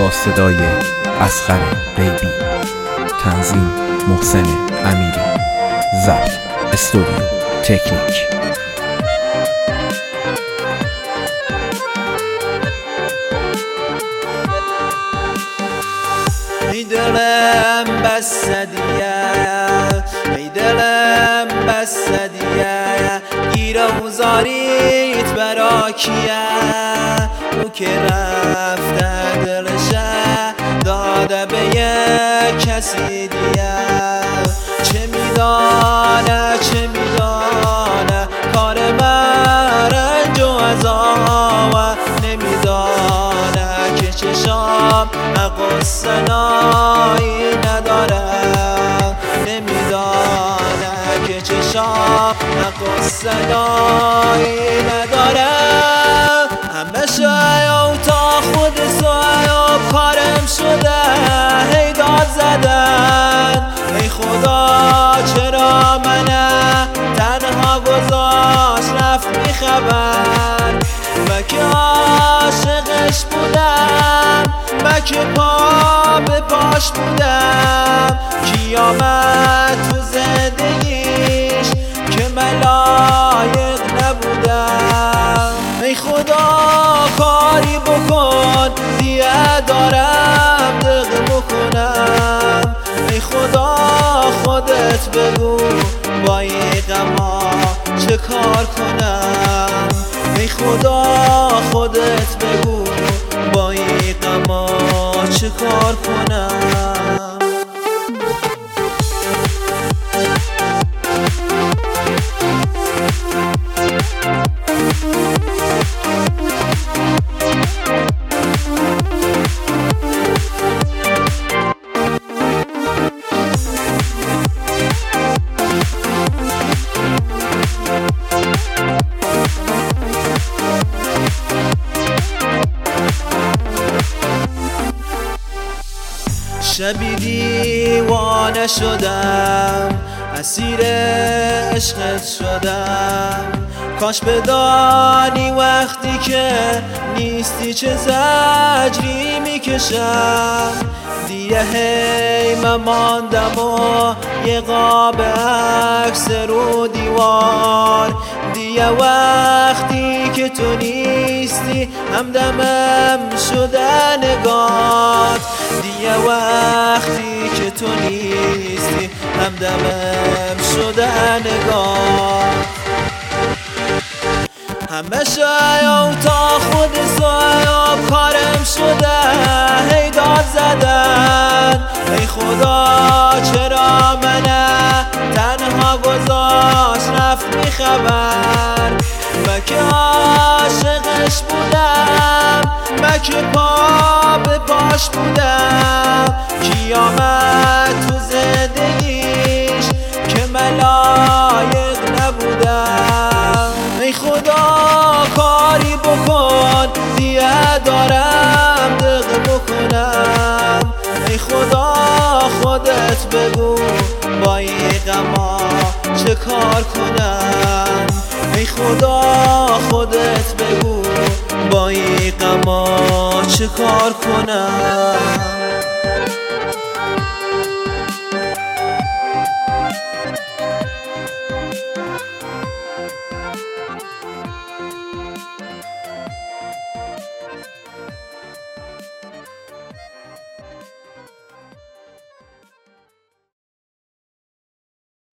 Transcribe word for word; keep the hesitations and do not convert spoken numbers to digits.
با صدای اصغر غیبی، تنظیم محسن امیری، ضبط استودیو تکنیک. ای دلم بسدیه، ای دلم بسدیه، گیر و زاریت برا کیه؟ او که رفته دلشه داده به یک کسی دیگه. چه میدانه چه میدانه کار من رنج و عذابه، نمیدانه که چشام قصه نایی نداره، نمیدانه که چشام قصه نایی نداره. همه شایو تا خود سایو کارم شده، هی داد زدن ای خدا چرا منه تنها گذاشت رفت بی خبر. من که عاشقش بودم، من که پا به پاش بودم، قیامت تو زندگیش که من لایق نبودم. ای خدا کاری بکن دیگه دارم دق بکنم. ای خدا خودت بگو با این غما چه کار کنم. ای خدا خودت بگو با این غما چه کار کنم. شبی دیوانه شدم، اسیر عشقت شدم. کاش بدانی وقتی که نیستی چه زجری میکشم. دیگه هی من ماندم و یه قاب عکس رو دیوار. دیگه وقتی که تو نیستی همدمم شده نگات. دیگه وقتی که تو نیستی همدمم شده نگات. همه شایو تا خود سایو کارم شده، هی داد زدن ای خدا چرا منه تنها گذاشت رفت بی خبر. من که عاشقش بودم، من که پا به پاش بودم، قیامت تو زندگیش که من لایق نبودم. ای خدا کاری بکن دیگه دارم دق بکنم. ای خدا خودت بگو با این غما چه کار کنم. ای خدا خودت بگو با این غما چه کار کنم.